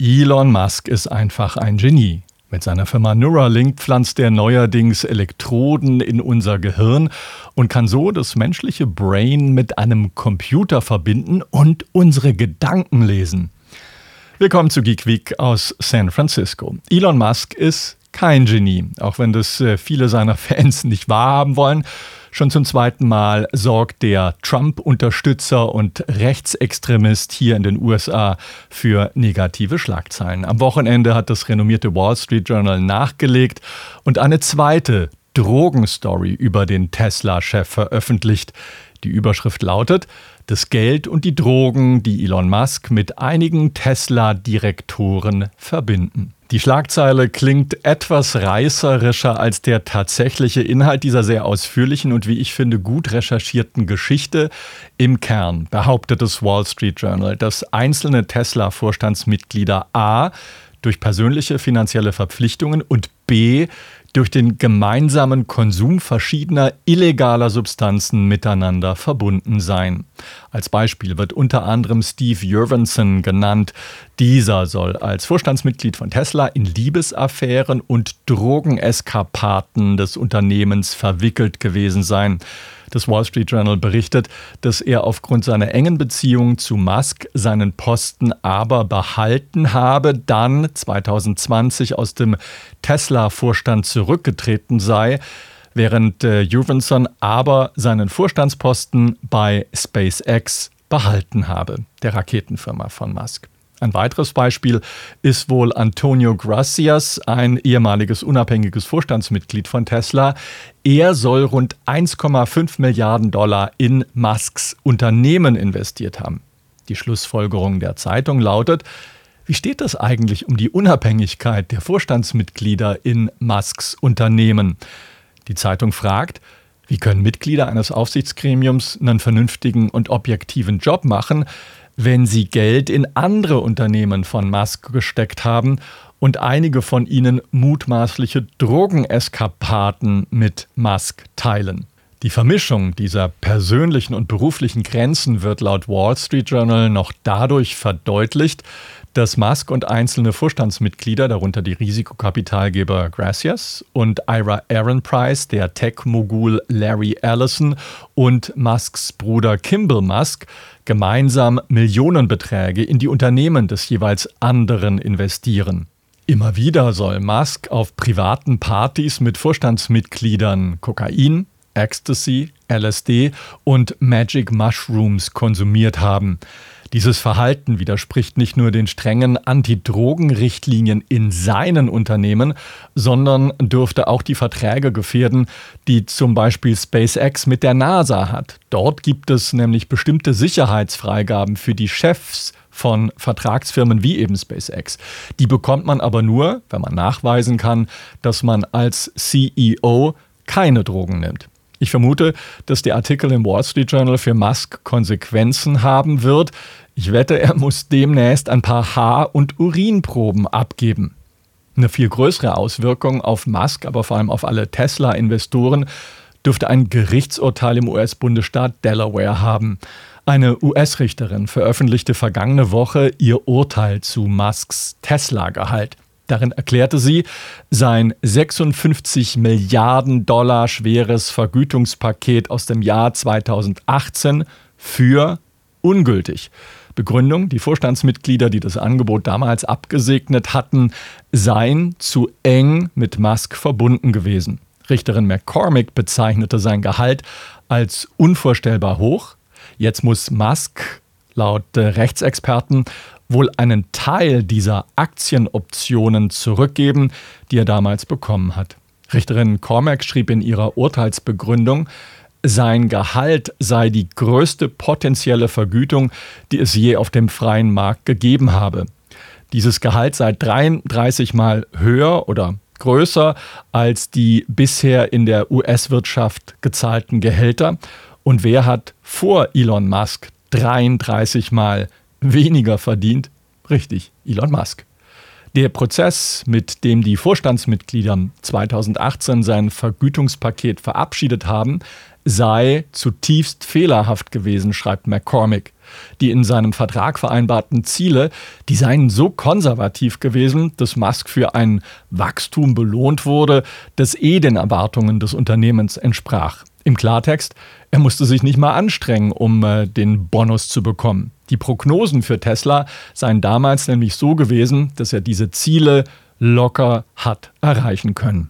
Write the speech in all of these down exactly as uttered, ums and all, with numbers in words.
Elon Musk ist einfach ein Genie. Mit seiner Firma Neuralink pflanzt er neuerdings Elektroden in unser Gehirn und kann so das menschliche Brain mit einem Computer verbinden und unsere Gedanken lesen. Willkommen zu Geek Week aus San Francisco. Elon Musk ist kein Genie, auch wenn das viele seiner Fans nicht wahrhaben wollen. Schon zum zweiten Mal sorgt der Trump-Unterstützer und Rechtsextremist hier in den U S A für negative Schlagzeilen. Am Wochenende hat das renommierte Wall Street Journal nachgelegt und eine zweite Drogenstory über den Tesla-Chef veröffentlicht. Die Überschrift lautet: Das Geld und die Drogen, die Elon Musk mit einigen Tesla-Direktoren verbinden. Die Schlagzeile klingt etwas reißerischer als der tatsächliche Inhalt dieser sehr ausführlichen und, wie ich finde, gut recherchierten Geschichte. Im Kern behauptet das Wall Street Journal, dass einzelne Tesla-Vorstandsmitglieder a. durch persönliche finanzielle Verpflichtungen und b. durch den gemeinsamen Konsum verschiedener illegaler Substanzen miteinander verbunden seien. Als Beispiel wird unter anderem Steve Jurvetson genannt. Dieser soll als Vorstandsmitglied von Tesla in Liebesaffären und Drogeneskapaden des Unternehmens verwickelt gewesen sein. Das Wall Street Journal berichtet, dass er aufgrund seiner engen Beziehung zu Musk seinen Posten aber behalten habe, dann zwanzig zwanzig aus dem Tesla-Vorstand zurückgetreten sei, während äh, Jurvetson aber seinen Vorstandsposten bei SpaceX behalten habe, der Raketenfirma von Musk. Ein weiteres Beispiel ist wohl Antonio Gracias, ein ehemaliges unabhängiges Vorstandsmitglied von Tesla. Er soll rund eins Komma fünf Milliarden Dollar in Musks Unternehmen investiert haben. Die Schlussfolgerung der Zeitung lautet: Wie steht das eigentlich um die Unabhängigkeit der Vorstandsmitglieder in Musks Unternehmen? Die Zeitung fragt: Wie können Mitglieder eines Aufsichtsgremiums einen vernünftigen und objektiven Job machen, wenn sie Geld in andere Unternehmen von Musk gesteckt haben und einige von ihnen mutmaßliche Drogeneskapaden mit Musk teilen? Die Vermischung dieser persönlichen und beruflichen Grenzen wird laut Wall Street Journal noch dadurch verdeutlicht, dass Musk und einzelne Vorstandsmitglieder, darunter die Risikokapitalgeber Gracias und Ira Ehrenpreis, der Tech-Mogul Larry Ellison und Musks Bruder Kimball Musk, gemeinsam Millionenbeträge in die Unternehmen des jeweils anderen investieren. Immer wieder soll Musk auf privaten Partys mit Vorstandsmitgliedern Kokain, Ecstasy, L S D und Magic Mushrooms konsumiert haben. Dieses Verhalten widerspricht nicht nur den strengen Anti-Drogen-Richtlinien in seinen Unternehmen, sondern dürfte auch die Verträge gefährden, die zum Beispiel SpaceX mit der NASA hat. Dort gibt es nämlich bestimmte Sicherheitsfreigaben für die Chefs von Vertragsfirmen wie eben SpaceX. Die bekommt man aber nur, wenn man nachweisen kann, dass man als C E O keine Drogen nimmt. Ich vermute, dass der Artikel im Wall Street Journal für Musk Konsequenzen haben wird. Ich wette, er muss demnächst ein paar Haar- und Urinproben abgeben. Eine viel größere Auswirkung auf Musk, aber vor allem auf alle Tesla-Investoren, dürfte ein Gerichtsurteil im U S-Bundesstaat Delaware haben. Eine U S-Richterin veröffentlichte vergangene Woche ihr Urteil zu Musks Tesla-Gehalt. Darin erklärte sie, sein sechsundfünfzig Milliarden Dollar schweres Vergütungspaket aus dem Jahr zweitausendachtzehn für ungültig. Begründung: Die Vorstandsmitglieder, die das Angebot damals abgesegnet hatten, seien zu eng mit Musk verbunden gewesen. Richterin McCormick bezeichnete sein Gehalt als unvorstellbar hoch. Jetzt muss Musk laut äh, Rechtsexperten wohl einen Teil dieser Aktienoptionen zurückgeben, die er damals bekommen hat. Richterin Cormack schrieb in ihrer Urteilsbegründung, sein Gehalt sei die größte potenzielle Vergütung, die es je auf dem freien Markt gegeben habe. Dieses Gehalt sei dreiunddreißig Mal höher oder größer als die bisher in der U S-Wirtschaft gezahlten Gehälter. Und wer hat vor Elon Musk dreiunddreißig Mal weniger verdient? Richtig, Elon Musk. Der Prozess, mit dem die Vorstandsmitglieder zweitausendachtzehn sein Vergütungspaket verabschiedet haben, sei zutiefst fehlerhaft gewesen, schreibt McCormick. Die in seinem Vertrag vereinbarten Ziele, die seien so konservativ gewesen, dass Musk für ein Wachstum belohnt wurde, das eh den Erwartungen des Unternehmens entsprach. Im Klartext, er musste sich nicht mal anstrengen, um äh, den Bonus zu bekommen. Die Prognosen für Tesla seien damals nämlich so gewesen, dass er diese Ziele locker hat erreichen können.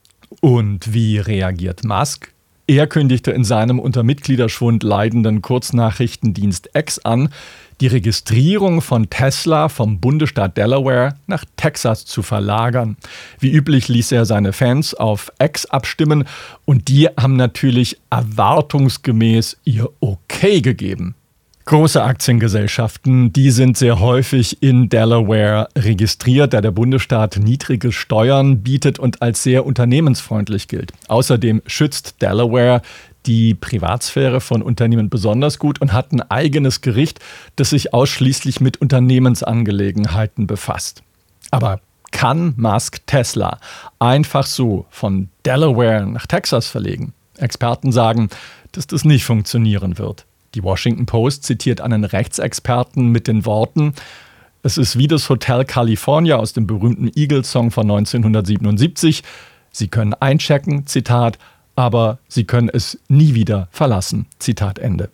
Und wie reagiert Musk? Er kündigte in seinem unter Mitgliederschwund leidenden Kurznachrichtendienst X an, die Registrierung von Tesla vom Bundesstaat Delaware nach Texas zu verlagern. Wie üblich ließ er seine Fans auf X abstimmen und die haben natürlich erwartungsgemäß ihr Okay gegeben. Große Aktiengesellschaften, die sind sehr häufig in Delaware registriert, da der Bundesstaat niedrige Steuern bietet und als sehr unternehmensfreundlich gilt. Außerdem schützt Delaware die Privatsphäre von Unternehmen besonders gut und hat ein eigenes Gericht, das sich ausschließlich mit Unternehmensangelegenheiten befasst. Aber kann Musk Tesla einfach so von Delaware nach Texas verlegen? Experten sagen, dass das nicht funktionieren wird. Die Washington Post zitiert einen Rechtsexperten mit den Worten: Es ist wie das Hotel California aus dem berühmten Eagles-Song von neunzehnhundertsiebenundsiebzig. Sie können einchecken, Zitat, aber Sie können es nie wieder verlassen, Zitat Ende.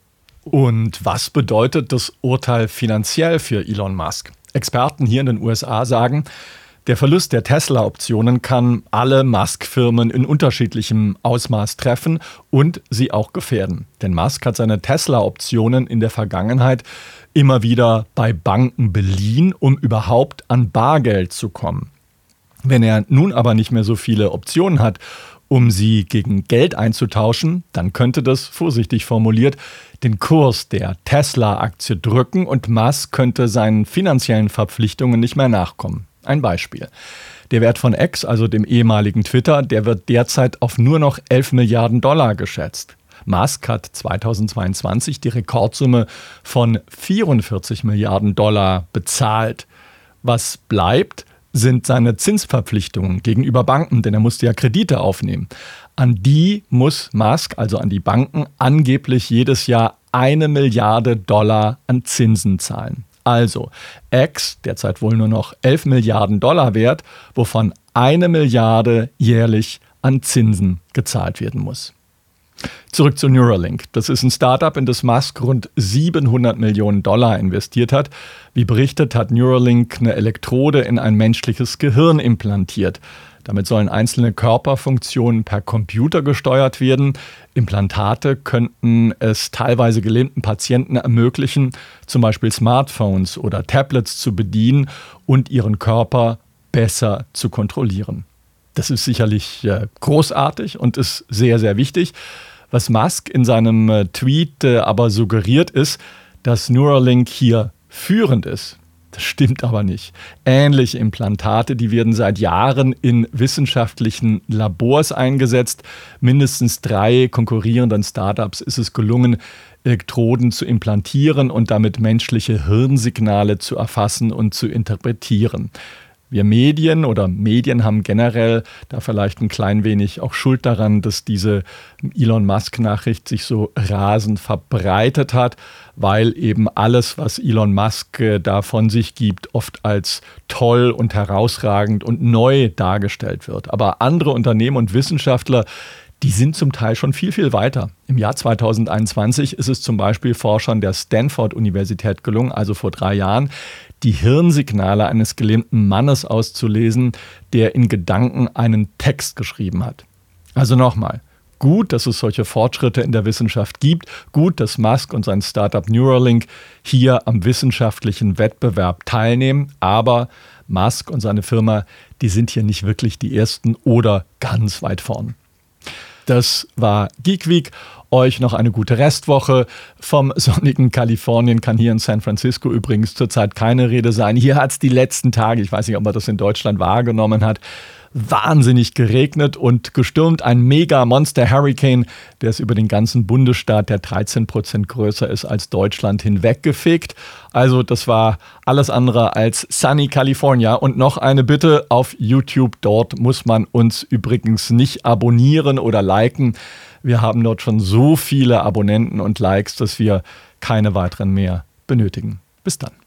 Und was bedeutet das Urteil finanziell für Elon Musk? Experten hier in den U S A sagen, der Verlust der Tesla-Optionen kann alle Musk-Firmen in unterschiedlichem Ausmaß treffen und sie auch gefährden. Denn Musk hat seine Tesla-Optionen in der Vergangenheit immer wieder bei Banken beliehen, um überhaupt an Bargeld zu kommen. Wenn er nun aber nicht mehr so viele Optionen hat, um sie gegen Geld einzutauschen, dann könnte das, vorsichtig formuliert, den Kurs der Tesla-Aktie drücken und Musk könnte seinen finanziellen Verpflichtungen nicht mehr nachkommen. Ein Beispiel. Der Wert von X, also dem ehemaligen Twitter, der wird derzeit auf nur noch elf Milliarden Dollar geschätzt. Musk hat zweitausendzweiundzwanzig die Rekordsumme von vierundvierzig Milliarden Dollar bezahlt. Was bleibt, sind seine Zinsverpflichtungen gegenüber Banken, denn er musste ja Kredite aufnehmen. An die muss Musk, also an die Banken, angeblich jedes Jahr eine Milliarde Dollar an Zinsen zahlen. Also X, derzeit wohl nur noch elf Milliarden Dollar wert, wovon eine Milliarde jährlich an Zinsen gezahlt werden muss. Zurück zu Neuralink. Das ist ein Startup, in das Musk rund siebenhundert Millionen Dollar investiert hat. Wie berichtet, hat Neuralink eine Elektrode in ein menschliches Gehirn implantiert. Damit sollen einzelne Körperfunktionen per Computer gesteuert werden. Implantate könnten es teilweise gelähmten Patienten ermöglichen, zum Beispiel Smartphones oder Tablets zu bedienen und ihren Körper besser zu kontrollieren. Das ist sicherlich äh, großartig und ist sehr, sehr wichtig. Was Musk in seinem äh, Tweet äh, aber suggeriert ist, dass Neuralink hier führend ist. Das stimmt aber nicht. Ähnliche Implantate, die werden seit Jahren in wissenschaftlichen Labors eingesetzt. Mindestens drei konkurrierenden Startups ist es gelungen, Elektroden zu implantieren und damit menschliche Hirnsignale zu erfassen und zu interpretieren. Wir Medien oder Medien haben generell da vielleicht ein klein wenig auch Schuld daran, dass diese Elon Musk-Nachricht sich so rasend verbreitet hat, weil eben alles, was Elon Musk äh, da von sich gibt, oft als toll und herausragend und neu dargestellt wird. Aber andere Unternehmen und Wissenschaftler, die sind zum Teil schon viel, viel weiter. Im Jahr zweitausendeinundzwanzig ist es zum Beispiel Forschern der Stanford-Universität gelungen, also vor drei Jahren, die Hirnsignale eines gelähmten Mannes auszulesen, der in Gedanken einen Text geschrieben hat. Also nochmal, gut, dass es solche Fortschritte in der Wissenschaft gibt, gut, dass Musk und sein Startup Neuralink hier am wissenschaftlichen Wettbewerb teilnehmen, aber Musk und seine Firma, die sind hier nicht wirklich die Ersten oder ganz weit vorn. Das war Geek Week. Euch noch eine gute Restwoche. Vom sonnigen Kalifornien kann hier in San Francisco übrigens zurzeit keine Rede sein. Hier hat es die letzten Tage, ich weiß nicht, ob man das in Deutschland wahrgenommen hat, wahnsinnig geregnet und gestürmt. Ein Mega-Monster-Hurricane, der ist über den ganzen Bundesstaat, der dreizehn Prozent größer ist als Deutschland, hinweggefegt. Also das war alles andere als Sunny California. Und noch eine Bitte auf YouTube. Dort muss man uns übrigens nicht abonnieren oder liken. Wir haben dort schon so viele Abonnenten und Likes, dass wir keine weiteren mehr benötigen. Bis dann.